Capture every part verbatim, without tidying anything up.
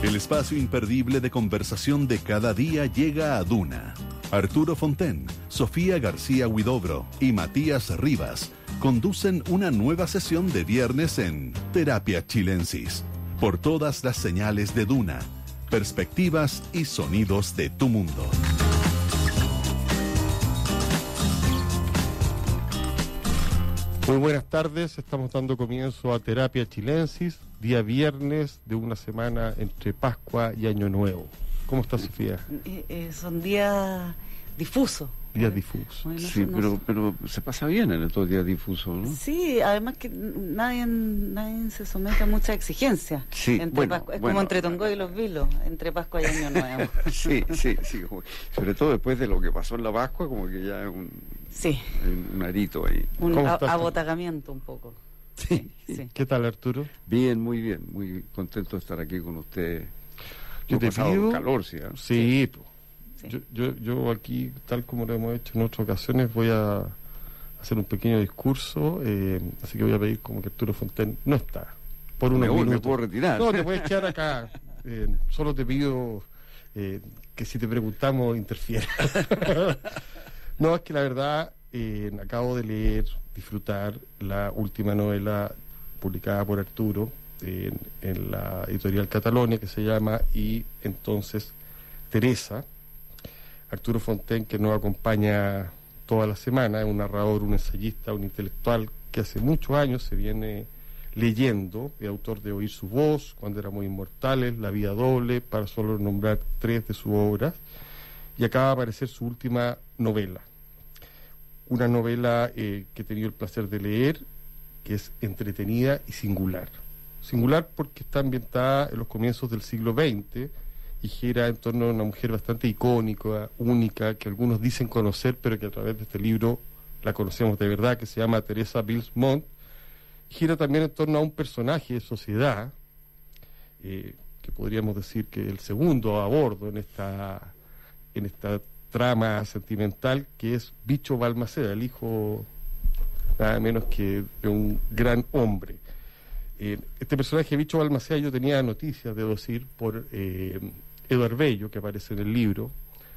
El espacio imperdible de conversación de cada día llega a Duna. Arturo Fonten, Sofía García Huidobro y Matías Rivas conducen una nueva sesión de viernes en Terapia Chilensis, por todas las señales de Duna, perspectivas y sonidos de tu mundo. Muy buenas tardes, estamos dando comienzo a Terapia Chilensis, día viernes de una semana entre Pascua y Año Nuevo. ¿Cómo está, Sofía? Eh, eh, son días difusos. Días difusos. Bueno, sí, no pero, sé. pero se pasa bien en estos días difusos, ¿no? Sí, además que nadie, nadie se somete a mucha exigencia. Sí, entre bueno, Pascua, es bueno. como entre Tongoy y los Vilos, entre Pascua y Año Nuevo. sí, sí, sí. como- sobre todo después de lo que pasó en la Pascua, como que ya es un, Sí, un arito ahí. un ¿Cómo a- estás? abotagamiento un poco. Sí. Sí. ¿Qué tal, Arturo? Bien, muy bien, muy contento de estar aquí con ustedes. Yo Hemos te pasado pido- calor, sí. ¿eh? Sí, po. Sí. Yo, yo, yo aquí, tal como lo hemos hecho en otras ocasiones, voy a hacer un pequeño discurso, eh, así que voy a pedir como que Arturo Fonten no está, por unos me, voy- me minutos. puedo retirar. No, te puedes quedar acá. Eh, solo te pido eh, que si te preguntamos, interfiera. No, es que la verdad, eh, acabo de leer, disfrutar la última novela publicada por Arturo eh, en, en la editorial Catalonia, que se llama Y entonces Teresa. Arturo Fonten, que nos acompaña toda la semana, es un narrador, un ensayista, un intelectual que hace muchos años se viene leyendo, es autor de Oír su voz, Cuando éramos inmortales, La vida doble, para solo nombrar tres de sus obras, y acaba de aparecer su última novela, una novela eh, que he tenido el placer de leer, que es entretenida y singular. Singular porque está ambientada en los comienzos del siglo veinte y gira en torno a una mujer bastante icónica, única, que algunos dicen conocer, pero que a través de este libro la conocemos de verdad, que se llama Teresa Bilsmont. Gira también en torno a un personaje de sociedad, eh, que podríamos decir que el segundo a bordo en esta, en esta trama sentimental, que es Bicho Balmaceda, el hijo nada menos que de un gran hombre. Eh, este personaje, Bicho Balmaceda, yo tenía noticias, debo decir, por eh, Eduard Bello, que aparece en el libro,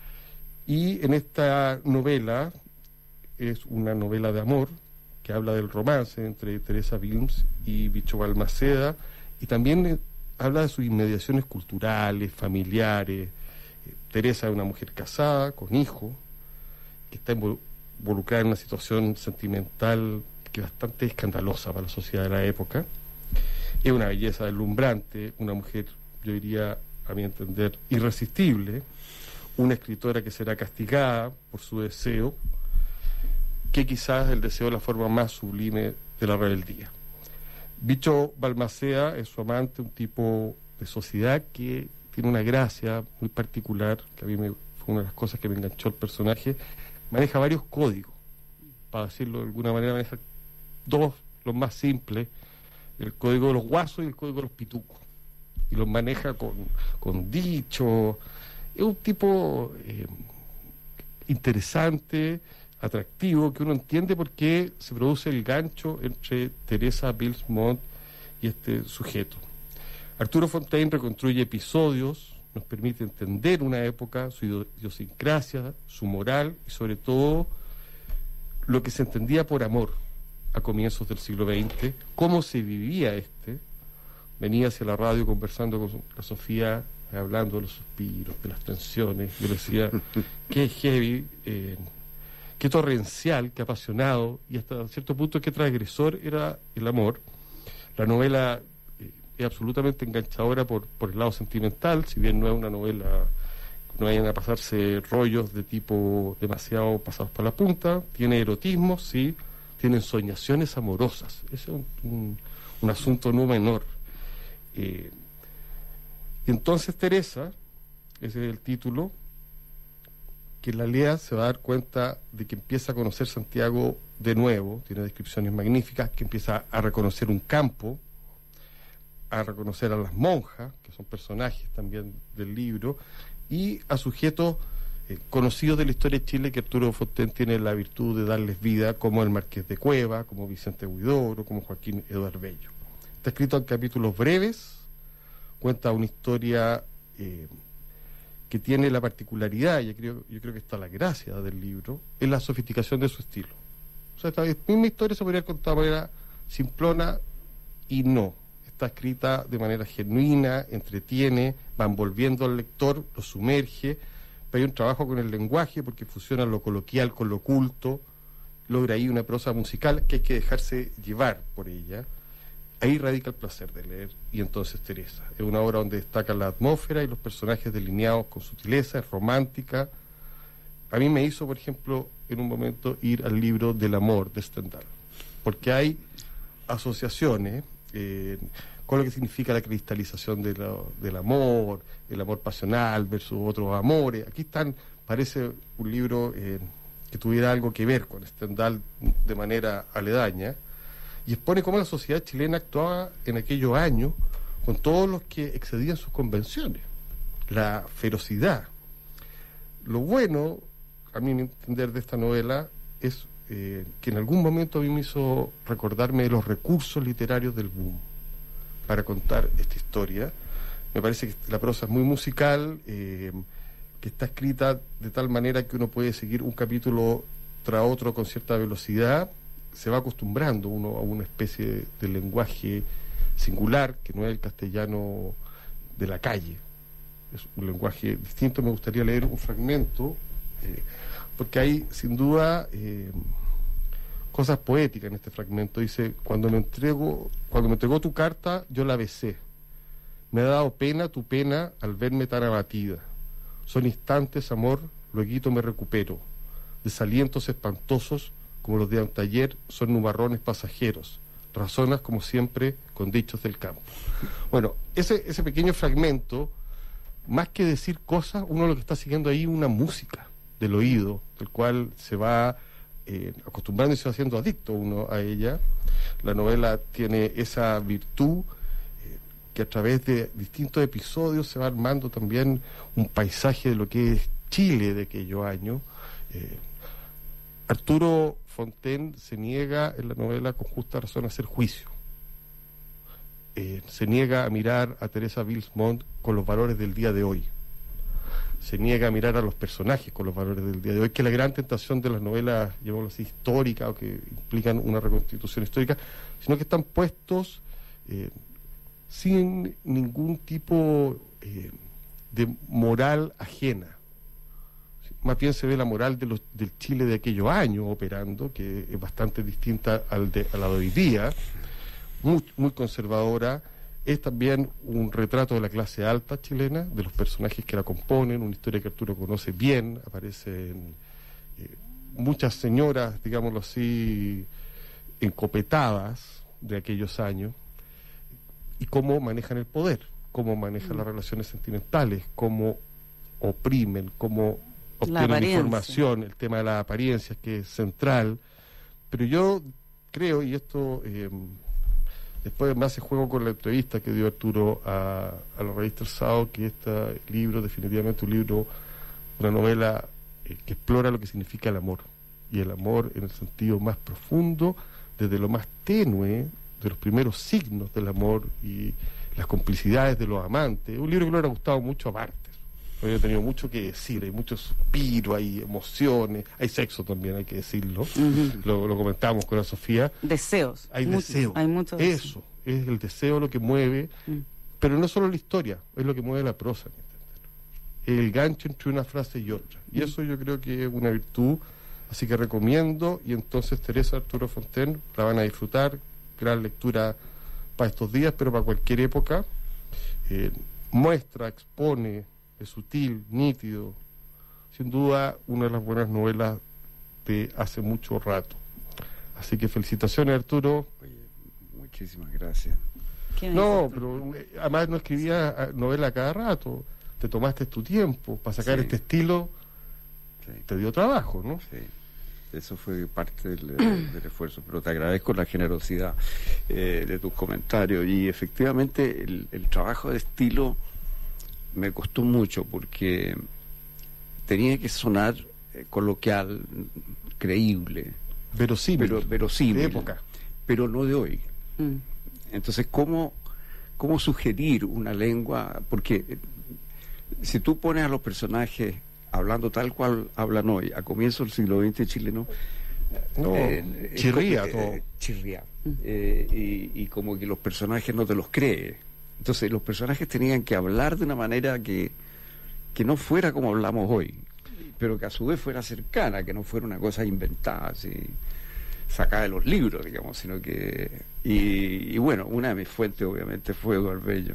y en esta novela, es una novela de amor, que habla del romance entre Teresa Bilms y Bicho Balmaceda, y también eh, habla de sus inmediaciones culturales, familiares. Eh, Teresa es una mujer casada, con hijo, que está invol- involucrada en una situación sentimental que es bastante escandalosa para la sociedad de la época. Es una belleza deslumbrante, una mujer, yo diría, a mi entender, irresistible, una escritora que será castigada por su deseo, que quizás el deseo es la forma más sublime de la rebeldía. Bicho Balmaceda es su amante, un tipo de sociedad que tiene una gracia muy particular, que a mí me, fue una de las cosas que me enganchó el personaje. Maneja varios códigos, para decirlo de alguna manera, maneja dos, los más simples: el código de los guasos y el código de los pitucos, y los maneja con, con dicho. Es un tipo eh, interesante, atractivo, que uno entiende por qué se produce el gancho entre Teresa Bilsmont y este sujeto. Arturo Fonten reconstruye episodios, nos permite entender una época, su idiosincrasia, su moral y sobre todo lo que se entendía por amor a comienzos del siglo veinte, cómo se vivía este. Venía hacia la radio conversando con la Sofía, hablando de los suspiros, de las tensiones. Yo le decía, qué heavy, eh, qué torrencial, qué apasionado, y hasta cierto punto qué transgresor era el amor. La novela eh, es absolutamente enganchadora por, por el lado sentimental, si bien no es una novela, no vayan a pasarse rollos de tipo demasiado pasados para la punta, tiene erotismo, sí, tiene ensoñaciones amorosas. Ese es un, un, un asunto no menor. Eh, y entonces Teresa, ese es el título, que la lea se va a dar cuenta de que empieza a conocer Santiago de nuevo, tiene descripciones magníficas, que empieza a reconocer un campo, a reconocer a las monjas, que son personajes también del libro, y a sujetos eh, conocidos de la historia de Chile, que Arturo Fonten tiene la virtud de darles vida, como el Marqués de Cueva, como Vicente Huidobro, como Joaquín Eduard Bello. Está escrito en capítulos breves, cuenta una historia eh, que tiene la particularidad, y yo creo, yo creo que está la gracia del libro, es la sofisticación de su estilo. O sea, esta misma historia se podría haber contado de manera simplona, y no. Está escrita de manera genuina, entretiene, va envolviendo al lector, lo sumerge, pero hay un trabajo con el lenguaje porque fusiona lo coloquial con lo culto, logra ahí una prosa musical que hay que dejarse llevar por ella. Ahí radica el placer de leer, y entonces Teresa. Es una obra donde destaca la atmósfera y los personajes delineados con sutileza, es romántica. A mí me hizo, por ejemplo, en un momento ir al libro del amor de Stendhal, porque hay asociaciones eh, con lo que significa la cristalización de la, del amor, el amor pasional versus otros amores. Aquí están, parece un libro eh, que tuviera algo que ver con Stendhal de manera aledaña, y expone cómo la sociedad chilena actuaba en aquellos años con todos los que excedían sus convenciones, la ferocidad. Lo bueno, a mi entender, de esta novela es eh, que en algún momento a mí me hizo recordarme de los recursos literarios del boom para contar esta historia. Me parece que la prosa es muy musical, eh, que está escrita de tal manera que uno puede seguir un capítulo tras otro con cierta velocidad. Se va acostumbrando uno a una especie de, de lenguaje singular, que no es el castellano de la calle, es un lenguaje distinto. Me gustaría leer un fragmento, eh, porque hay sin duda eh, cosas poéticas en este fragmento. Dice: cuando me entrego, cuando me entregó tu carta, yo la besé. Me ha dado pena tu pena al verme tan abatida. Son instantes, amor, lueguito me recupero. Desalientos espantosos como los de un taller, son nubarrones pasajeros. Razonas, como siempre, con dichos del campo. Bueno, ese, ese pequeño fragmento, más que decir cosas, uno lo que está siguiendo ahí una música del oído, del cual se va eh, acostumbrando y se va haciendo adicto uno a ella. La novela tiene esa virtud eh, que a través de distintos episodios se va armando también un paisaje de lo que es Chile de aquellos años. Eh, Arturo Fontaine se niega en la novela con justa razón a hacer juicio. Eh, se niega a mirar a Teresa Bilsmont con los valores del día de hoy. Se niega a mirar a los personajes con los valores del día de hoy, que es la gran tentación de las novelas, llamémoslo así, históricas, o que implican una reconstitución histórica, sino que están puestos eh, sin ningún tipo eh, de moral ajena. Más bien se ve la moral de los, del Chile de aquellos años operando, que es bastante distinta al de, a la de hoy día, muy, muy conservadora. Es también un retrato de la clase alta chilena, de los personajes que la componen, una historia que Arturo conoce bien. Aparecen eh, muchas señoras, digámoslo así, encopetadas de aquellos años, y cómo manejan el poder, cómo manejan mm. las relaciones sentimentales, cómo oprimen, cómo obtienen información, el tema de las apariencias, que es central. Pero yo creo, y esto eh, después me hace juego con la entrevista que dio Arturo a, a la revista El Sábado, que este libro, definitivamente un libro, una novela eh, que explora lo que significa el amor, y el amor en el sentido más profundo, desde lo más tenue, de los primeros signos del amor y las complicidades de los amantes. Un libro que le hubiera gustado mucho a Barthes. He tenido mucho que decir, hay mucho suspiro, hay emociones, hay sexo también, hay que decirlo. Uh-huh. lo, lo comentamos con la Sofía. Deseos. Hay muchos, deseos. Hay muchos Eso, es el deseo lo que mueve, uh-huh. pero no solo la historia, es lo que mueve la prosa. El gancho entre una frase y otra. Y uh-huh. eso yo creo que es una virtud, así que recomiendo. Y entonces Teresa Arturo Fontaine la van a disfrutar, gran lectura para estos días, pero para cualquier época. Eh, muestra, expone, es sutil, nítido, sin duda una de las buenas novelas de hace mucho rato. Así que felicitaciones, Arturo. Oye, muchísimas gracias. No, pero eh, además no escribías novela cada rato, te tomaste tu tiempo para sacar sí. este estilo, sí. te dio trabajo, ¿no? Sí, eso fue parte del, del esfuerzo, pero te agradezco la generosidad eh, de tus comentarios. Y efectivamente el, el trabajo de estilo me costó mucho, porque tenía que sonar eh, coloquial, creíble, verosímil, pero verosímil, de época, pero no de hoy. Mm. Entonces, ¿cómo, cómo sugerir una lengua, porque eh, si tú pones a los personajes hablando tal cual hablan hoy, a comienzos del siglo veinte chileno, No, eh, chirría eh, todo. eh, chirría. Eh, y, y como que los personajes no te los cree. Entonces los personajes tenían que hablar de una manera que, que no fuera como hablamos hoy, pero que a su vez fuera cercana, que no fuera una cosa inventada, así, sacada de los libros, digamos, sino que... Y, y bueno, una de mis fuentes obviamente fue Eduardo Bello.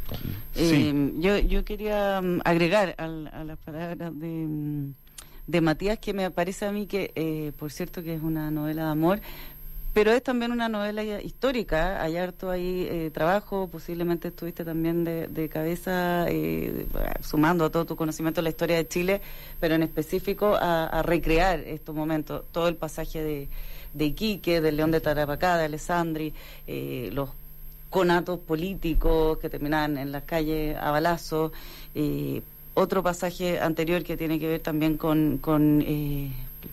Sí. Eh, yo, yo quería um, agregar al, a las palabras de, um, de Matías, que me parece a mí que, eh, por cierto, que es una novela de amor, pero es también una novela histórica. Hay harto ahí eh, trabajo, posiblemente estuviste también de, de cabeza, eh, sumando a todo tu conocimiento de la historia de Chile, pero en específico a, a recrear estos momentos, todo el pasaje de, de Iquique, del León de Tarapacá, de Alessandri, eh, los conatos políticos que terminaban en las calles a balazos, eh, otro pasaje anterior que tiene que ver también con, con eh,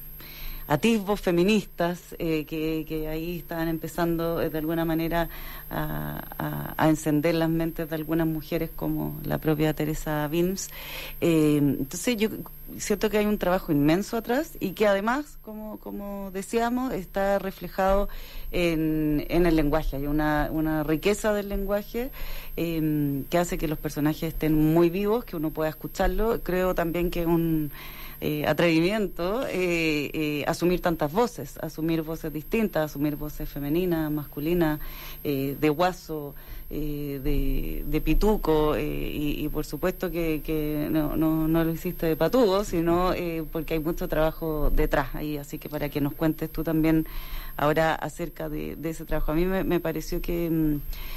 atisbos feministas eh, que, que ahí estaban empezando eh, de alguna manera a, a, a encender las mentes de algunas mujeres como la propia Teresa Wilms. Eh, entonces yo siento que hay un trabajo inmenso atrás y que además, como, como decíamos, está reflejado en, en el lenguaje. Hay una, una riqueza del lenguaje eh, que hace que los personajes estén muy vivos, que uno pueda escucharlo. Creo también que es un Eh, atrevimiento eh, eh, asumir tantas voces, asumir voces distintas, asumir voces femeninas, masculinas, eh, de guaso, eh, de, de pituco, eh, y, y por supuesto que, que no, no, no lo hiciste de patudo, sino eh, porque hay mucho trabajo detrás ahí, así que para que nos cuentes tú también ahora acerca de, de ese trabajo. A mí me, me pareció que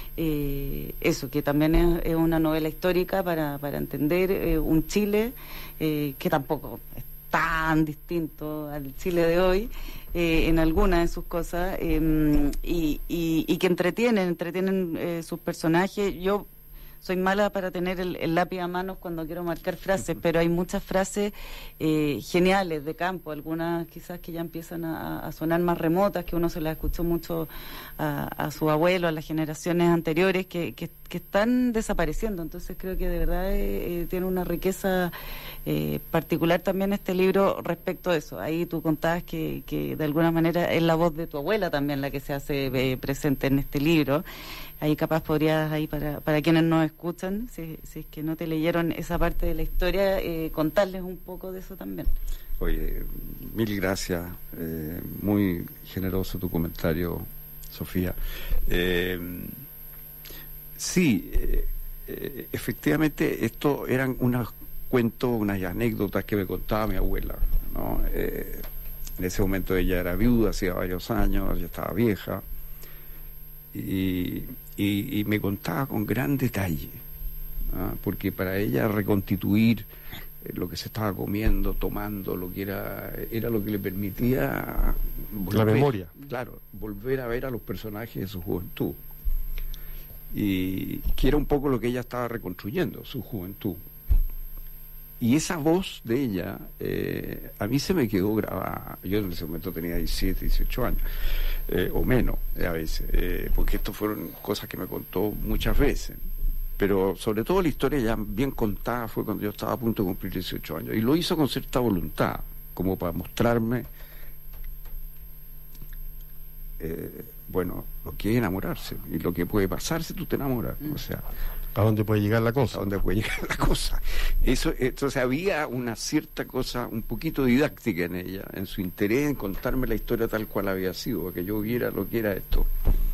eh, eso, que también es, es una novela histórica para, para entender eh, un Chile eh, que tampoco es tan distinto al Chile de hoy eh, en algunas de sus cosas, eh, y, y, y que entretienen, entretienen eh, sus personajes. Yo soy mala para tener el, el lápiz a mano cuando quiero marcar frases, pero hay muchas frases eh, geniales de campo, algunas quizás que ya empiezan a, a sonar más remotas, que uno se las escuchó mucho a, a su abuelo, a las generaciones anteriores, que, que, que están desapareciendo. Entonces creo que de verdad eh, tiene una riqueza eh, particular también este libro respecto a eso. Ahí tú contabas que, que de alguna manera es la voz de tu abuela también la que se hace eh, presente en este libro. Ahí capaz podrías, ahí para, para quienes nos escuchan, si, si es que no te leyeron esa parte de la historia, eh, contarles un poco de eso también. Oye, mil gracias, eh, muy generoso tu comentario, Sofía. Eh, sí, eh, eh, efectivamente, esto eran unos cuentos, unas anécdotas que me contaba mi abuela, ¿no? Eh, en ese momento ella era viuda, hacía varios años, ya estaba vieja. Y, y, y me contaba con gran detalle, ¿ah? Porque para ella reconstituir eh, lo que se estaba comiendo, tomando, lo que era, era lo que le permitía volver, la memoria. Claro, volver a ver a los personajes de su juventud. Y que era un poco lo que ella estaba reconstruyendo, su juventud. Y esa voz de ella, eh, a mí se me quedó grabada. Yo en ese momento tenía diecisiete, dieciocho años, eh, o menos a veces, eh, porque esto fueron cosas que me contó muchas veces. Pero sobre todo la historia ya bien contada fue cuando yo estaba a punto de cumplir dieciocho años. Y lo hizo con cierta voluntad, como para mostrarme, eh, bueno, lo que es enamorarse y lo que puede pasar si tú te enamoras. O sea, ¿a dónde puede llegar la cosa? a dónde puede llegar la cosa. Eso, entonces había una cierta cosa, un poquito didáctica en ella, en su interés en contarme la historia tal cual había sido, que yo viera lo que era esto.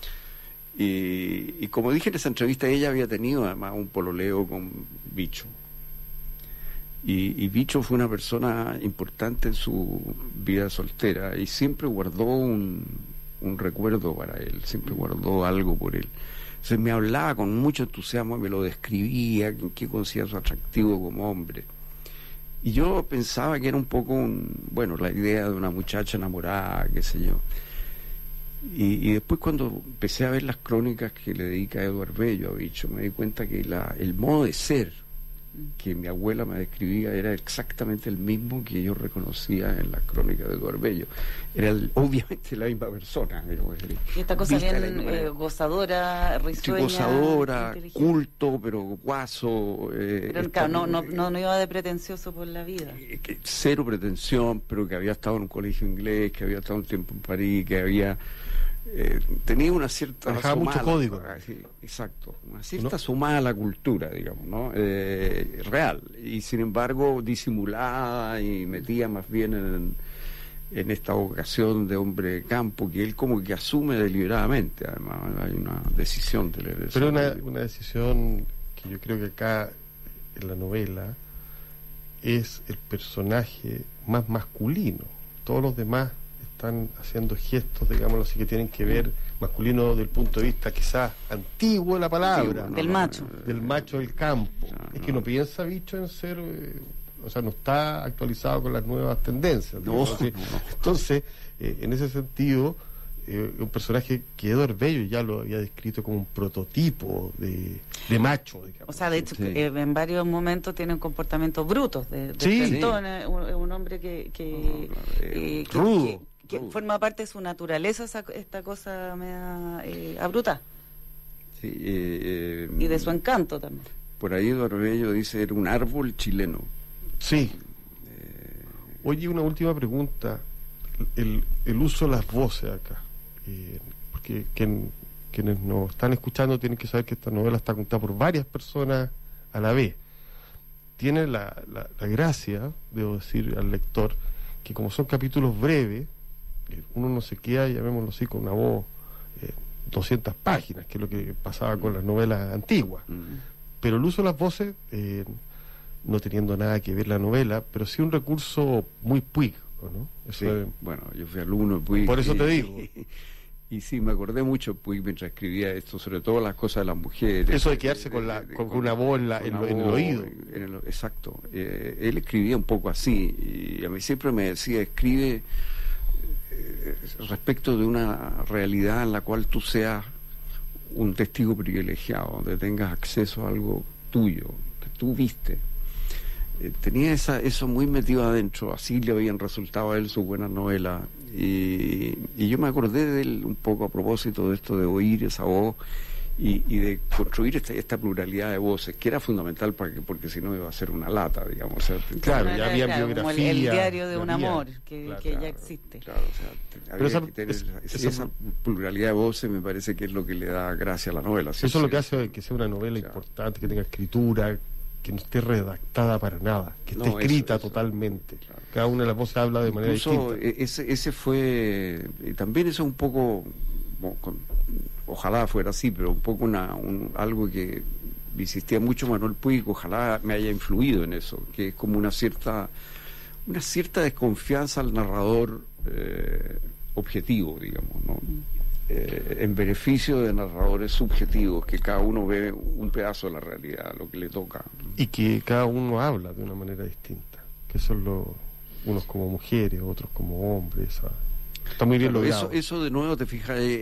Y, y como dije en esa entrevista, ella había tenido además un pololeo con Bicho. Y, y Bicho fue una persona importante en su vida soltera y siempre guardó un, un recuerdo para él, siempre guardó algo por él. Entonces me hablaba con mucho entusiasmo, me lo describía, en qué considera su atractivo como hombre. Y yo pensaba que era un poco, un, bueno, la idea de una muchacha enamorada, qué sé yo. Y, y después cuando empecé a ver las crónicas que le dedica Eduardo Bello a Bicho, me di cuenta que la, el modo de ser que mi abuela me describía era exactamente el mismo que yo reconocía en las crónicas de Eduardo Bello. Era el, obviamente la misma persona. Y esta cosa bien eh, gozadora, risueña, gozadora, culto, pero guaso. Eh, pero claro, no, no, no, no iba de pretencioso por la vida. Eh, que cero pretensión, pero que había estado en un colegio inglés, que había estado un tiempo en París, que había... Eh, tenía una cierta Dejaba mucho código. Sí, exacto, una cierta ¿no? sumada a la cultura, digamos, ¿no? Eh, real, y sin embargo disimulada y metía más bien en, en esta vocación de hombre de campo que él como que asume deliberadamente. Además hay una decisión de la pero una, una decisión que yo creo que acá en la novela es el personaje más masculino. Todos los demás están haciendo gestos, digámoslo así, que tienen que ver masculino del punto de vista quizás antiguo de la palabra, sí, del no, macho no, del macho del campo. No, es que no piensa Bicho en ser eh, o sea, no está actualizado con las nuevas tendencias, no, no. Entonces eh, en ese sentido eh, un personaje que Eduardo Bello ya lo había descrito como un prototipo de, de macho, digamos. O sea, de hecho, sí. eh, en varios momentos tiene un comportamiento bruto de, de sí, frentón, sí. un, un hombre que, que, no, eh, que rudo. Que, que forma parte de su naturaleza esa, esta cosa media eh, abrupta. Sí, eh, eh, y de su encanto también. Por ahí Eduardo Bello dice era un árbol chileno. Sí. Eh, Oye, una última pregunta. El, el uso de las voces acá. Eh, porque quien, quienes nos están escuchando tienen que saber que esta novela está contada por varias personas a la vez. Tiene la, la, la gracia, debo decir al lector, que como son capítulos breves, uno no se queda, llamémoslo así, con una voz eh, doscientas páginas, que es lo que pasaba con las novelas antiguas. Mm. Pero el uso de las voces, eh, no teniendo nada que ver la novela, pero sí un recurso muy Puig, ¿no? Eso sí, es... bueno, yo fui alumno de Puig. Por eso y, te digo. Y, y sí, me acordé mucho de Puig mientras escribía esto, sobre todo las cosas de las mujeres. Eso de quedarse con, la, con, con una voz en, la, en, en el oído. En el, exacto. Eh, él escribía un poco así, y a mí siempre me decía, escribe respecto de una realidad en la cual tú seas un testigo privilegiado, donde tengas acceso a algo tuyo, que tú viste. Eh, tenía esa, eso muy metido adentro, así le habían resultado a él sus buenas novelas, y, y yo me acordé de él un poco a propósito de esto de oír esa voz y, y de construir esta, esta pluralidad de voces, que era fundamental para que, porque si no iba a ser una lata, digamos. O sea, claro, claro, ya había claro, biografía. Como el, el diario de un había, amor, que, claro, que claro, ya existe. Claro, o sea, había esa, que tener es, esa, esa, esa pluralidad de voces, me parece que es lo que le da gracia a la novela. Eso es lo que hace que sea una novela claro. importante, que tenga escritura, que no esté redactada para nada, que esté no, escrita eso, eso, totalmente. Claro. Cada una de las voces habla de manera Incluso distinta. Ese, ese fue, y también eso es un poco, bueno, con, ojalá fuera así, pero un poco una, un, algo que insistía mucho Manuel Puig, ojalá me haya influido en eso, que es como una cierta, una cierta desconfianza al narrador eh, objetivo, digamos, ¿no? Eh, en beneficio de narradores subjetivos, que cada uno ve un pedazo de la realidad, lo que le toca. Y que cada uno habla de una manera distinta, que son los, unos como mujeres, otros como hombres. ¿Sabes? Está muy bien claro, logrado. Eso, eso de nuevo, te fijas, eh,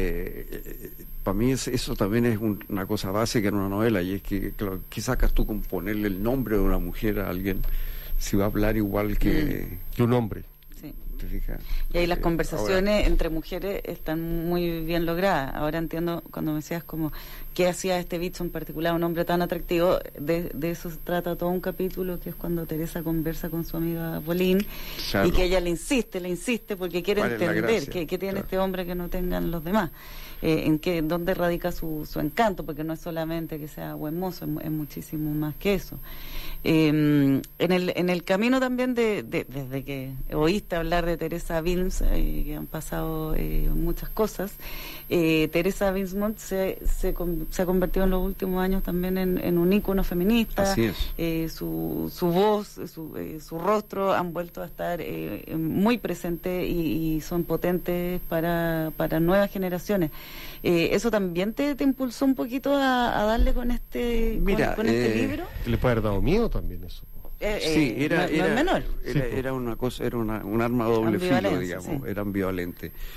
eh, para mí es, eso también es un, una cosa básica en una novela, y es que, claro, ¿qué sacas tú con ponerle el nombre de una mujer a alguien si va a hablar igual que, mm. que un hombre? Sí. ¿Te fijas? Y ahí las eh, conversaciones ahora, entre mujeres están muy bien logradas. Ahora entiendo cuando me decías como qué hacía este bicho en particular, un hombre tan atractivo, de, de eso se trata todo un capítulo, que es cuando Teresa conversa con su amiga Bolín, claro. y que ella le insiste, le insiste porque quiere entender qué tiene claro. este hombre que no tengan los demás. Eh, en qué, dónde radica su, su encanto, porque no es solamente que sea buen mozo, es, es muchísimo más que eso. Eh, en el en el camino también de, de desde que oíste hablar de Teresa Wilms, eh, que han pasado eh, muchas cosas, eh, Teresa Wilmsmont se, se, se ha convertido en los últimos años también en, en un ícono feminista. Así es. Eh, su, su voz, su, eh, su rostro han vuelto a estar eh, muy presentes y, y son potentes para, para nuevas generaciones. Eh, ¿Eso también te, te impulsó un poquito a, a darle con este, Mira, con, con este eh, libro? ¿Le puede haber dado miedo también eso? Eh, sí, era, no, era, no es menor. Era, era una cosa, era una, un arma doble filo, digamos, sí. era ambivalente.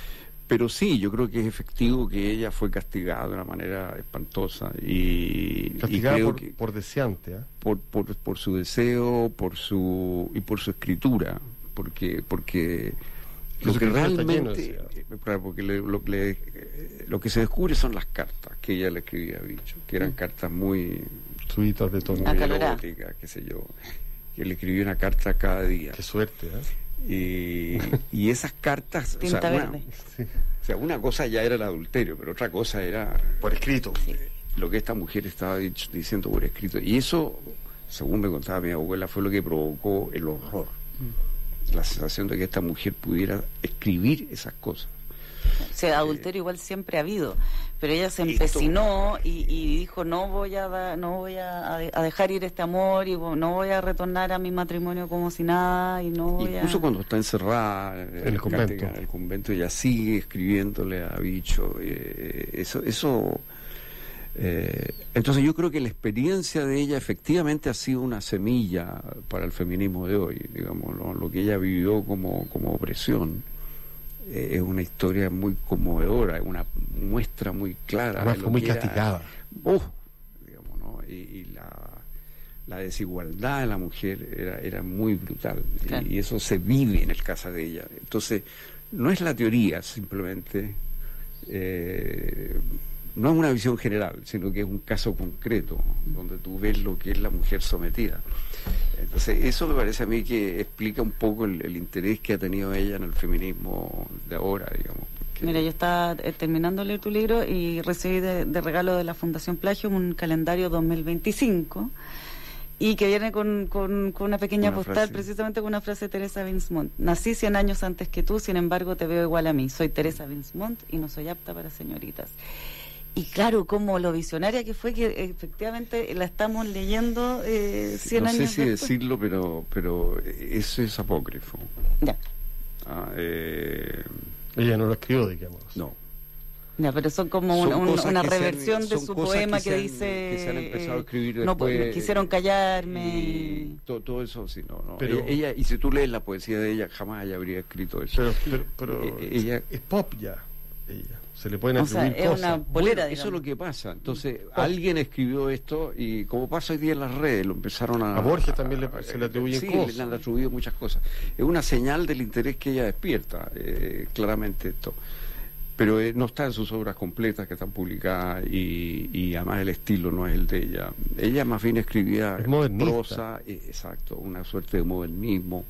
pero sí, yo creo que es efectivo que ella fue castigada de una manera espantosa y castigada y creo por, que, por deseante, ¿eh? por, por por su deseo, por su y por su escritura, porque porque lo que realmente, claro, porque le, lo, le, lo que se descubre son las cartas que ella le escribía a Bicho, que eran cartas muy suitas de tono, muy eróticas, qué sé yo, que le escribía una carta cada día. Qué suerte, ¿eh? Y, y esas cartas, o sea, una, sí. o sea, una cosa ya era el adulterio, pero otra cosa era por escrito, sí, lo que esta mujer estaba dicho, diciendo por escrito. Y eso, según me contaba mi abuela, fue lo que provocó el horror, mm. la sensación de que esta mujer pudiera escribir esas cosas. O sea, adulterio eh, igual siempre ha habido, pero ella se empecinó y, y dijo no voy a da, no voy a, a dejar ir este amor y no voy a retornar a mi matrimonio como si nada y no voy incluso a... cuando está encerrada en el, el convento, en el convento ella sigue escribiéndole a Bicho, eh, eso eso eh, entonces yo creo que la experiencia de ella efectivamente ha sido una semilla para el feminismo de hoy, digamos, lo, lo que ella vivió como como opresión. Es una historia muy conmovedora, es una muestra muy clara. Además, de fue muy castigada. Oh, digamos, ¿no? Y, y la, la desigualdad de la mujer era, era muy brutal. Claro. Y, y eso se vive en el caso de ella. Entonces, no es la teoría simplemente, eh, no es una visión general, sino que es un caso concreto, donde tú ves lo que es la mujer sometida. Entonces eso me parece a mí que explica un poco el, el interés que ha tenido ella en el feminismo de ahora, digamos. Porque... Mira, yo estaba eh, terminando de leer tu libro y recibí de, de regalo de la Fundación Plagium un calendario dos mil veinticinco y que viene con, con, con una pequeña una postal, frase. Precisamente con una frase de Teresa Binsmont. Nací cien años antes que tú, sin embargo te veo igual a mí. Soy Teresa Binsmont y no soy apta para señoritas. Y claro, como lo visionaria que fue, que efectivamente la estamos leyendo eh, cien no años después. No sé si decirlo, pero pero eso es apócrifo. Ya. Ah, eh... Ella no lo escribió, digamos. No. Ya, pero son como son una, una reversión han, de su poema que, que dice... Que se han empezado a escribir no, después. Quisieron callarme. Y, y... Todo, todo eso, sí, no. no. Pero, ella, ella, y si tú lees la poesía de ella, jamás ella habría escrito eso. Pero, pero, pero eh, ella es pop ya, ella. Se le pueden o atribuir sea, es cosas. una bolera, bueno, eso es lo que pasa. Entonces, oh. alguien escribió esto y como pasa hoy día en las redes, lo empezaron a... A Borges también le, se le atribuyen sí, cosas. Sí, le han atribuido muchas cosas. Es una señal del interés que ella despierta, eh, claramente esto. Pero eh, no está en sus obras completas que están publicadas y, y además el estilo no es el de ella. Ella más bien escribía prosa, eh, exacto, una suerte de modernismo.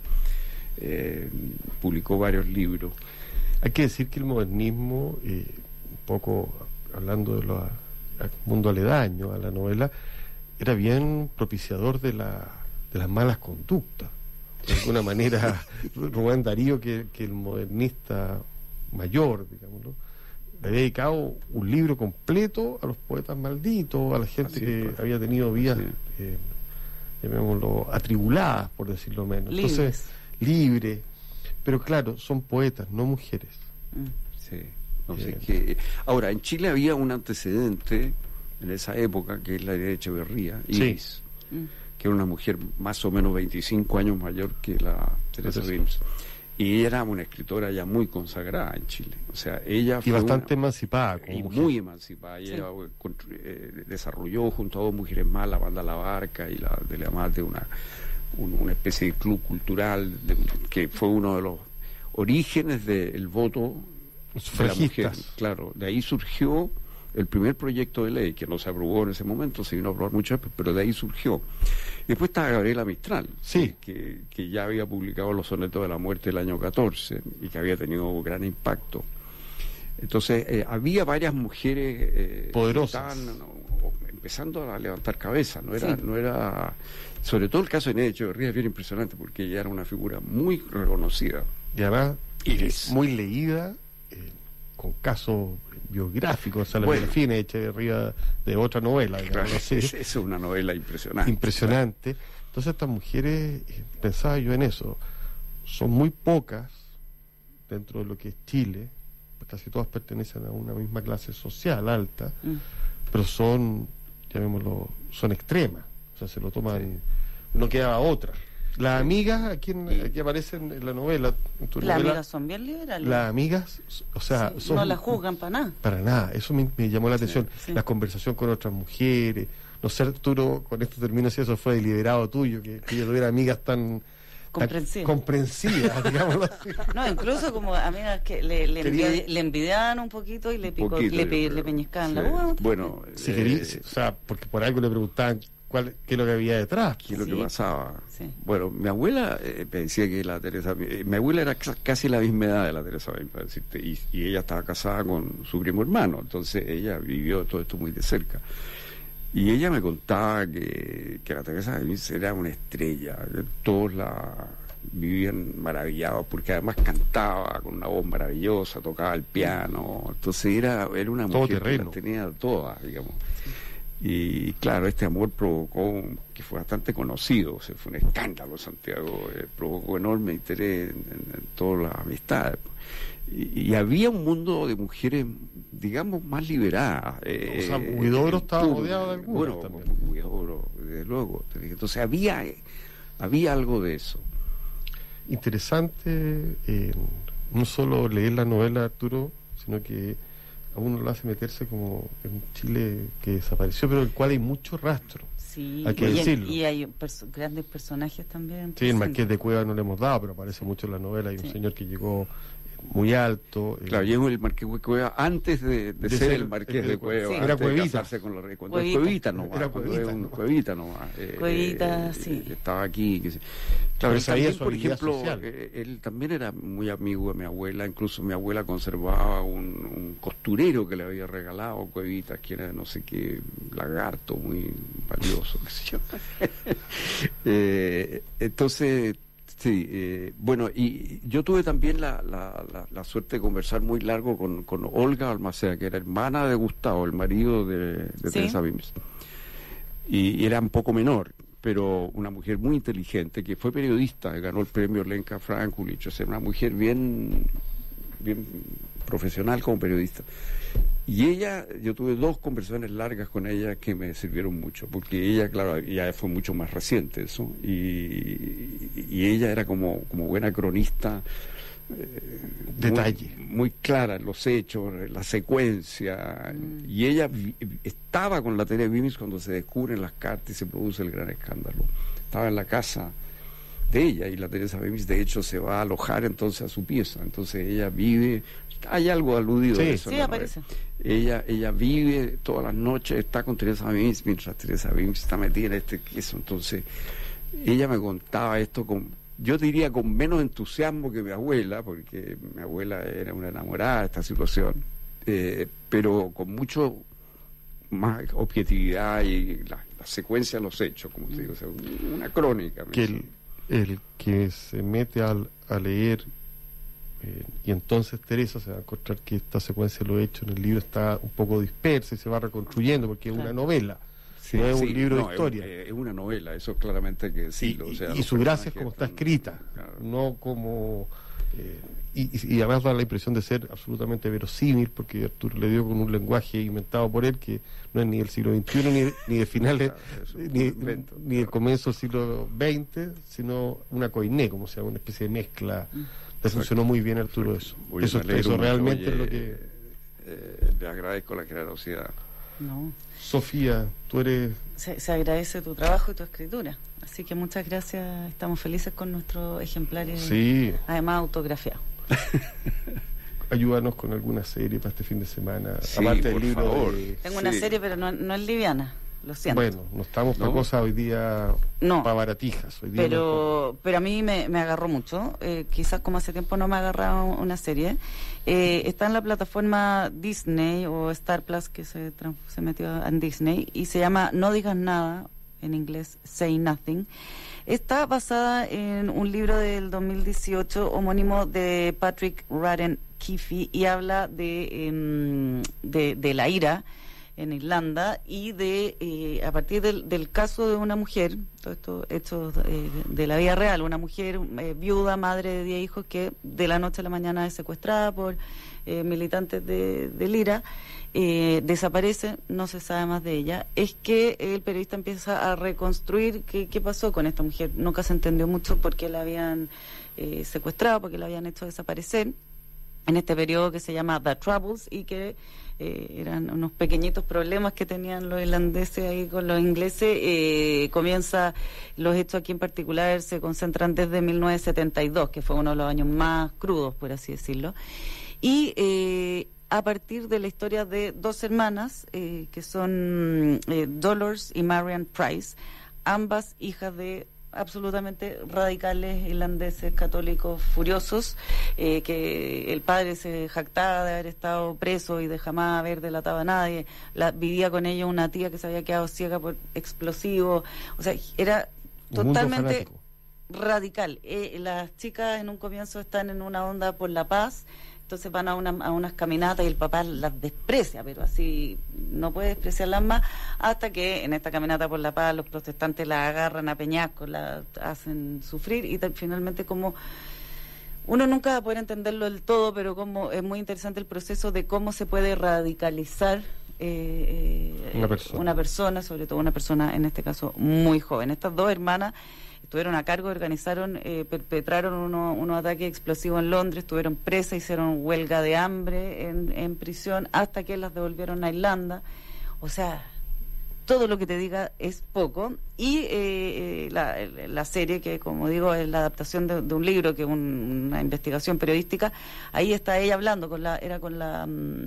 Eh, publicó varios libros. Hay que decir que el modernismo, eh, un poco hablando de lo mundo aledaño a la novela, era bien propiciador de, la, de las malas conductas. De alguna manera, Rubén Darío, que, que el modernista mayor, digámoslo, le había dedicado un libro completo a los poetas malditos, a la gente Así que es, había tenido vidas, sí. eh, llamémoslo, atribuladas, por decirlo menos. Libres. Entonces, libre. Pero claro, son poetas, no mujeres. Sí. No sé qué. Ahora, en Chile había un antecedente en esa época, que es la de Echeverría, Iris, sí. que era una mujer más o menos veinticinco años mayor que la Teresa Bims. Y ella era una escritora ya muy consagrada en Chile. O sea, ella y fue bastante una, emancipada. Como y mujer. Muy emancipada. Sí. Ella eh, desarrolló junto a dos mujeres más la banda La Barca y la de la más de una Un, una especie de club cultural de, que fue uno de los orígenes del voto de la mujer. Claro, de ahí surgió el primer proyecto de ley, que no se aprobó en ese momento, se vino a aprobar mucho después, pero de ahí surgió. Después estaba Gabriela Mistral, sí. que, que ya había publicado Los sonetos de la muerte el año catorce y que había tenido gran impacto. Entonces, eh, había varias mujeres eh, poderosas. Que estaban no, empezando a levantar cabeza, no era, sí. no era sobre todo el caso de Inés Echeverría es bien impresionante porque ella era una figura muy reconocida. Y además, Iris. muy leída, eh, con casos biográficos, o sea, la bueno, biografía de Echeverría de otra novela. Claro, digamos, ¿sí? es, es una novela impresionante. Impresionante. Claro. Entonces estas mujeres, eh, pensaba yo en eso, son muy pocas dentro de lo que es Chile, casi todas pertenecen a una misma clase social alta, mm. pero son, llamémoslo, son extremas. O sea, se lo toman, sí. no queda otra. Las amigas aquí, en, aquí aparecen en la novela. En tu Las novela, amigas son bien liberales. Las amigas, o sea, Sí, son, no las juzgan para nada. Para nada, eso me, me llamó la atención. sí. La conversación con otras mujeres. No sé, Arturo, con esto termino si eso fue deliberado tuyo, que, que yo tuviera amigas tan Comprensivas. comprensivas, digámoslo así. No, incluso como amigas que le, le, Quería- envidi- le envidiaban un poquito y le, picó, Poquito, le, yo pe- creo. le peñiscaban la Sí. boca. Bueno, Si eh, quería, o sea, porque por algo le preguntaban cuál, qué es lo que había detrás. ¿qué es lo Sí. que pasaba? Sí. Bueno, mi abuela eh, me decía que la Teresa, eh, mi abuela era ca- casi la misma edad de la Teresa Bem, para decirte, y, y ella estaba casada con su primo hermano, entonces ella vivió todo esto muy de cerca. Y ella me contaba que, que la Teresa Bem era una estrella, que todos la vivían maravillados, porque además cantaba con una voz maravillosa, tocaba el piano, entonces era, era una Todo mujer que terreno. las tenía todas, digamos. Y claro, este amor provocó, que fue bastante conocido, o sea, fue un escándalo Santiago, eh, provocó enorme interés en, en- en todas las amistades. Y, y había un mundo de mujeres, digamos, más liberadas. eh, O sea, Huidobro en estaba todo. rodeado de algunas Bueno, también. Huidobro, desde luego. te dije. Entonces había, eh, había algo de eso. Interesante eh, no solo leer la novela, Arturo, sino que a uno lo hace meterse como en un Chile que desapareció, pero del cual hay mucho rastro. Sí, Hay que y, decirlo. y hay perso- grandes personajes también. Sí, el presentes. Marqués de Cueva no le hemos dado, pero aparece mucho en la novela. Hay un Sí. señor que llegó muy alto. eh, Claro, llegó el Marqués de Cueva antes de, de De ser ser el Marqués de Cueva, Sí. antes Era de Cuevita. casarse con la rey. Cuando es Cuevita. Cuevita nomás, Era cuando Cuevita es un nomás. Cuevita nomás. eh, Cuevita, eh, sí. eh, Estaba aquí. Que se- Pero Claro, él sabía también, su por habilidad ejemplo, social. eh, él también era muy amigo de mi abuela, incluso mi abuela conservaba un, un costurero que le había regalado Cuevita, que era no sé qué lagarto muy valioso, qué sé yo. Eh, entonces, sí, eh, bueno, y yo tuve también la, la, la, la suerte de conversar muy largo con, con Olga Balmaceda, que era hermana de Gustavo, el marido de, de Sí. Teresa Vimes. Y, y era un poco menor, pero una mujer muy inteligente, que fue periodista, ganó el premio Lenka Frankulich, o sea, una mujer bien, bien profesional como periodista. Y ella, yo tuve dos conversaciones largas con ella que me sirvieron mucho, porque ella, claro, ya fue mucho más reciente eso, y, y ella era como, como buena cronista, eh, Detalle. Muy, muy clara en los hechos, la secuencia, Mm. y ella vi- estaba con la Teresa Vimes cuando se descubren las cartas y se produce el gran escándalo. Estaba en la casa de ella y la Teresa Vimes de hecho se va a alojar entonces a su pieza, entonces ella vive, hay algo aludido Sí. de eso en Sí, la aparece. novela. Ella, ella vive todas las noches, está con Teresa Vimes mientras Teresa Vimes está metida en este queso, entonces ella me contaba esto con, yo diría con menos entusiasmo que mi abuela, porque mi abuela era una enamorada de esta situación, eh, pero con mucho más objetividad y la, la secuencia de los hechos, como te digo, o sea, una crónica. me que dice. el, el que se mete al, a leer eh, y entonces Teresa se va a encontrar que esta secuencia de los hechos en el libro está un poco dispersa y se va reconstruyendo porque es Claro. una novela, Sí, no es sí, un libro de no, es- historia. Es, es una novela, eso claramente hay que y, decirlo. o y- sea, y los su gracia es personajes como está están- escrita, claro. no como eh, y, y- y además da la impresión de ser absolutamente verosímil porque Arturo le dio con un lenguaje inventado por él que no es ni del siglo veintiuno ni, ni de finales Claro, es un ni, invento. ni del comienzo del siglo veinte, sino una coiné, como se llama, una especie de mezcla. Le funcionó muy bien Arturo eso. Oye, Eso, me alegro eso mucho, realmente oye, es lo que... eh, le agradezco la generosidad. No, Sofía, tú eres... se, se agradece tu trabajo y tu escritura. Así que muchas gracias. Estamos felices con nuestros ejemplares, Sí, además autografiados. ayúdanos con alguna serie para este fin de semana. Sí, Aparte del por libro favor. de- Tengo una Sí. serie, pero no, no es liviana. Lo siento. Bueno, no estamos para ¿No? cosas hoy día No. para baratijas. Hoy día no pero pero a mí me, me agarró mucho, eh, quizás como hace tiempo no me agarraba una serie. Eh, está en la plataforma Disney o Star Plus, que se, tran- se metió en Disney, y se llama No digas nada, en inglés Say Nothing. Está basada en un libro del dos mil dieciocho homónimo de Patrick Radden Keefe y habla de, em, de, de la ira en Irlanda, y de eh, a partir del, del caso de una mujer, todo esto hechos eh, de la vida real, una mujer eh, viuda, madre de diez hijos, que de la noche a la mañana es secuestrada por eh, militantes de, del IRA, eh, desaparece, no se sabe más de ella. Es que el periodista empieza a reconstruir qué, qué pasó con esta mujer. Nunca se entendió mucho por qué la habían eh, secuestrado, por qué la habían hecho desaparecer en este periodo que se llama The Troubles, y que eh, eran unos pequeñitos problemas que tenían los irlandeses ahí con los ingleses. Eh, comienza, los hechos aquí en particular se concentran desde mil novecientos setenta y dos, que fue uno de los años más crudos, por así decirlo, y eh, a partir de la historia de dos hermanas, eh, que son eh, Dolores y Marian Price, ambas hijas de absolutamente radicales irlandeses católicos furiosos, eh, que el padre se jactaba de haber estado preso y de jamás haber delatado a nadie. La, vivía con ellos una tía que se había quedado ciega por explosivos. O sea, era totalmente radical. Eh, las chicas en un comienzo están en una onda por la paz, entonces van a, una, a unas caminatas y el papá las desprecia, pero así no puede despreciarlas más, hasta que en esta caminata por la paz los protestantes la agarran a peñascos, la hacen sufrir, y t- finalmente como uno nunca va a poder entenderlo del todo, pero como es muy interesante el proceso de cómo se puede radicalizar eh, eh, una persona. una persona, sobre todo una persona en este caso muy joven. Estas dos hermanas estuvieron a cargo, organizaron, eh, perpetraron uno, unos ataques explosivos en Londres, estuvieron presas, hicieron huelga de hambre en, en prisión, hasta que las devolvieron a Irlanda. O sea, todo lo que te diga es poco. Y eh, la, la serie, que como digo es la adaptación de, de un libro, que es un, una investigación periodística, ahí está ella hablando, con la era con la,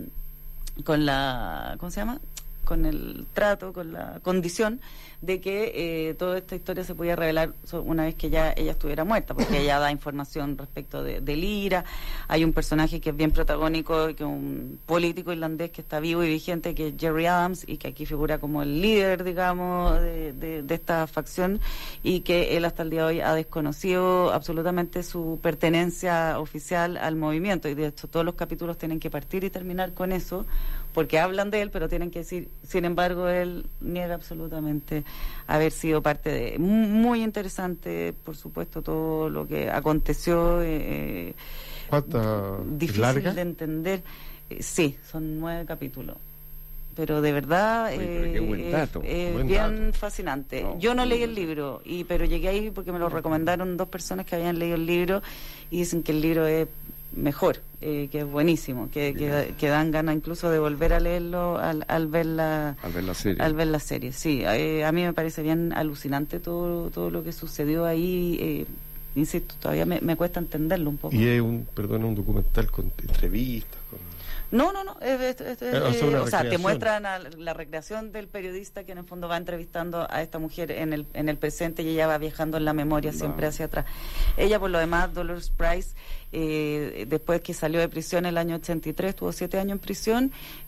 con la, ¿cómo se llama?, con el trato, con la condición de que eh, toda esta historia se podía revelar una vez que ya ella estuviera muerta, porque ella da información respecto de, del IRA. Hay un personaje que es bien protagónico, que es un político irlandés que está vivo y vigente, que es Jerry Adams, y que aquí figura como el líder, digamos, de, de, de esta facción, y que él hasta el día de hoy ha desconocido absolutamente su pertenencia oficial al movimiento, y de hecho todos los capítulos tienen que partir y terminar con eso, porque hablan de él, pero tienen que decir, sin embargo, él niega absolutamente haber sido parte de... Muy interesante, por supuesto, todo lo que aconteció. Eh, ¿Cuánta? Difícil ¿Larga? de entender. Eh, sí, son nueve capítulos. Pero de verdad Oye, pero qué buen eh, dato, es buen bien dato. fascinante. No, Yo no muy leí el buen libro, y pero llegué ahí porque me lo recomendaron dos personas que habían leído el libro, y dicen que el libro es mejor, eh, que es buenísimo, que, que, que dan ganas incluso de volver a leerlo al, al ver la al ver la serie. al ver la serie. Sí, eh, a mí me parece bien alucinante todo todo lo que sucedió ahí. Eh, insisto, todavía me, me cuesta entenderlo un poco. Y es un, perdón, un documental con entrevistas, con... No, no, no. Es, es, es, Eh, o sea, una eh, o sea, te recreación. muestran a la recreación del periodista, que en el fondo va entrevistando a esta mujer en el en el presente, y ella va viajando en la memoria siempre Va. hacia atrás. Ella, por lo demás, Dolores Price, eh, después que salió de prisión el año ochenta y tres, estuvo siete años en prisión,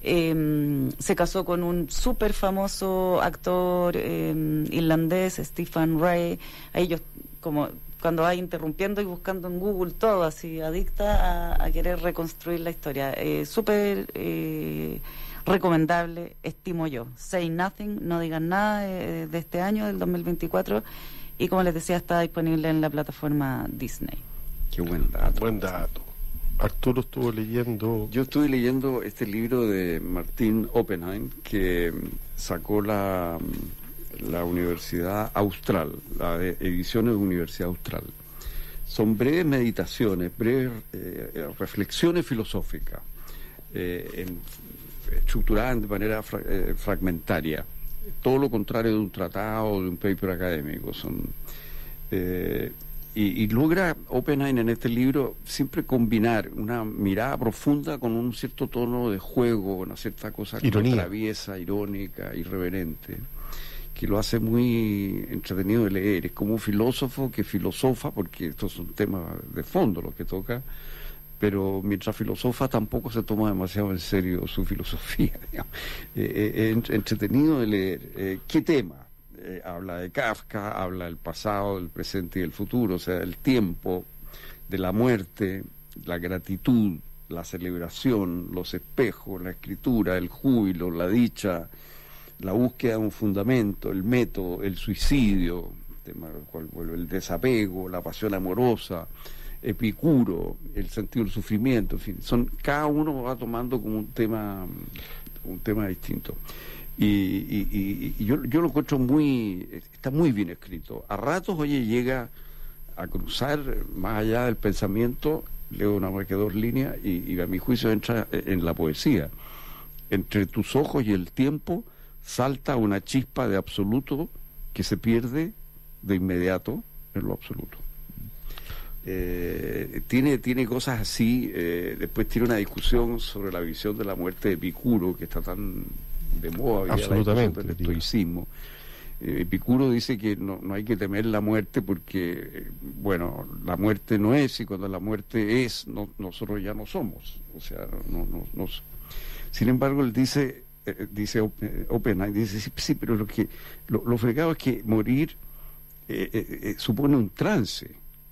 eh, se casó con un súper famoso actor eh, irlandés, Stephen Ray. A ellos, como cuando va interrumpiendo y buscando en Google todo, así adicta a, a querer reconstruir la historia. Eh, Súper eh, recomendable, estimo yo. Say Nothing, no digan nada, eh, de este año, del dos mil veinticuatro, y como les decía, está disponible en la plataforma Disney. Qué buen dato. Buen dato. Arturo estuvo leyendo... Yo estuve leyendo este libro de Martín Oppenheim, que sacó la, la Universidad Austral, la de Ediciones de Universidad Austral. Son breves meditaciones, breves eh, reflexiones filosóficas, eh, en, estructuradas de manera fra, eh, fragmentaria. Todo lo contrario de un tratado o de un paper académico. Son... Eh, Y, y logra Oppenheim en este libro siempre combinar una mirada profunda con un cierto tono de juego, una cierta cosa como Ironía. traviesa, irónica, irreverente, que lo hace muy entretenido de leer. Es como un filósofo que filosofa, porque estos son temas de fondo los que toca, pero mientras filosofa tampoco se toma demasiado en serio su filosofía. digamos. Eh, eh, es entretenido de leer. Eh, ¿Qué tema? Eh, habla de Kafka, habla del pasado, del presente y del futuro, o sea, del tiempo, de la muerte, la gratitud, la celebración, los espejos, la escritura, el júbilo, la dicha, la búsqueda de un fundamento, el método, el suicidio, tema del cual vuelve el desapego, la pasión amorosa, Epicuro, el sentido del sufrimiento, en fin, son, cada uno va tomando como un tema, un tema distinto. Y, y, y, y yo, yo lo encuentro muy, está muy bien escrito. A ratos, oye, llega a cruzar más allá del pensamiento, leo una más que dos líneas y, y a mi juicio entra en la poesía. Entre tus ojos y el tiempo salta una chispa de absoluto que se pierde de inmediato en lo absoluto. Eh, tiene, tiene cosas así. Eh, después tiene una discusión sobre la visión de la muerte de Epicuro, que está tan de moda, absolutamente, el estoicismo. Eh, Epicuro dice que no, no hay que temer la muerte porque, eh, bueno, la muerte no es, y cuando la muerte es, no, nosotros ya no somos. O sea, no, no, no. Sin embargo, él dice, eh, dice eh, Oppenheim, dice, sí, sí, pero lo que lo, lo fregado es que morir eh, eh, eh, supone un trance.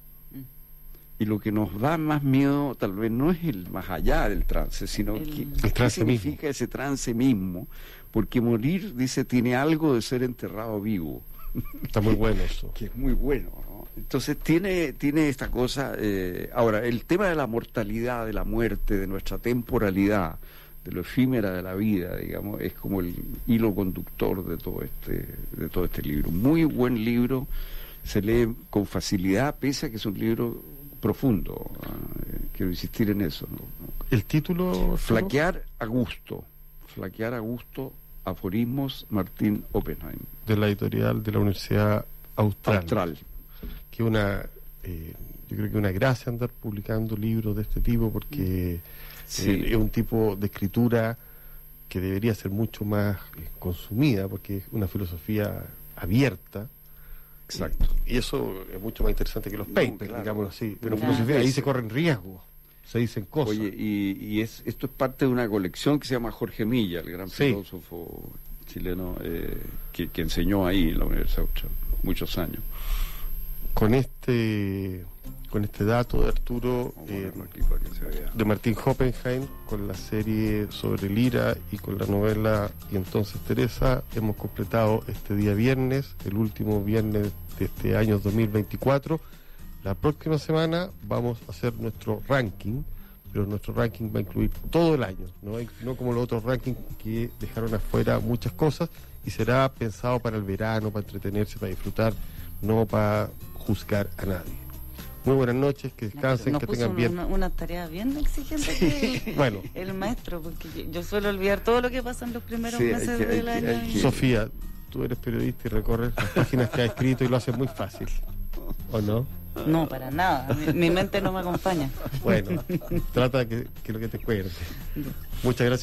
Y lo que nos da más miedo tal vez no es el más allá del trance, sino el, que, el qué significa mismo. Ese trance mismo, porque morir, dice, tiene algo de ser enterrado vivo. Está muy bueno eso. Que es muy bueno, ¿no? Entonces tiene, tiene esta cosa. Eh, ahora, el tema de la mortalidad, de la muerte, de nuestra temporalidad, de lo efímera de la vida, digamos, es como el hilo conductor de todo este, de todo este libro. Muy buen libro, se lee con facilidad, pese a que es un libro profundo, eh, quiero insistir en eso, ¿no? El título, Flaquear a gusto, Flaquear a gusto, aforismos Martín Oppenheim, de la editorial de la Universidad Austral, Austral. que una eh, yo creo que una gracia andar publicando libros de este tipo, porque sí. eh, es un tipo de escritura que debería ser mucho más eh, consumida, porque es una filosofía abierta. Exacto. Y eso es mucho más interesante que los No, papers, claro. digámoslo así. Pero Claro. filosofía, ahí se corren riesgos, se dicen cosas. Oye, y, y es, esto es parte de una colección que se llama Jorge Milla, el gran Sí. filósofo chileno eh, que, que enseñó ahí en la Universidad Austral muchos años. Con este con este dato de Arturo, Vamos a eh, ponerlo aquí para que se vea. de Martín Oppenheim, con la serie sobre Lira y con la novela Y entonces Teresa, hemos completado este día viernes, el último viernes de este año dos mil veinticuatro. La próxima semana vamos a hacer nuestro ranking, pero nuestro ranking va a incluir todo el año, no, hay, no como los otros rankings que dejaron afuera muchas cosas, y será pensado para el verano, para entretenerse, para disfrutar, no para juzgar a nadie. Muy buenas noches, que descansen, Nos que puso tengan bien. Una, una tarea bien exigente que el, Bueno. el maestro, porque yo, yo suelo olvidar todo lo que pasa en los primeros Sí, hay meses que- hay del que- año. hay y- que- Sofía, tú eres periodista y recorres las páginas que ha escrito y lo haces muy fácil, ¿o no? No, para nada. Mi, mi mente no me acompaña. Bueno, trata que, que lo que te acuerdes. Muchas gracias.